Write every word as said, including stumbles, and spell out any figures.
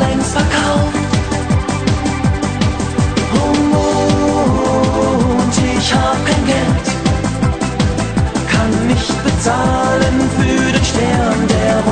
längst verkauft. Und ich hab kein Geld, kann nicht bezahlen für den Stern, der